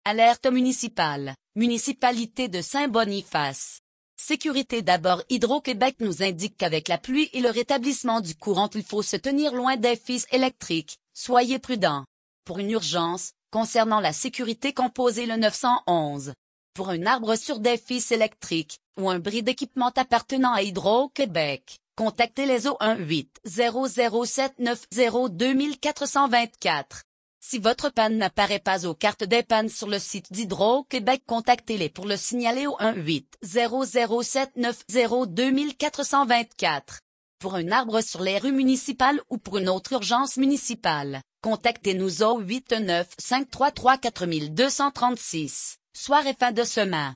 Alerte municipale. Municipalité de Saint-Boniface. Sécurité d'abord Hydro-Québec nous indique qu'avec la pluie et le rétablissement du courant il faut se tenir loin des fils électriques. Soyez prudents. Pour une urgence, concernant la sécurité composez le 911. Pour un arbre sur des fils électriques, ou un bris d'équipement appartenant à Hydro-Québec, contactez les au 1-800-790-2424. Si votre panne n'apparaît pas aux cartes des pannes sur le site d'Hydro-Québec, contactez-les pour le signaler au 1-800-790-2424. Pour un arbre sur les rues municipales ou pour une autre urgence municipale, contactez-nous au 819-533-4236. Soir et fin de semaine.